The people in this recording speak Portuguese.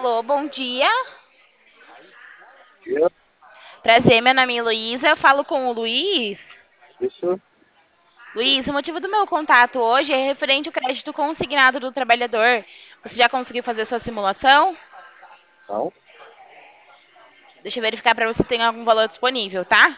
Alô, bom dia. Dia, Prazer, meu nome é Luísa. Eu falo com o Luiz. isso Luiz, o motivo do meu contato hoje é referente ao crédito consignado do trabalhador. Você já conseguiu fazer sua simulação? não. Deixa eu verificar para você se tem algum valor disponível, tá?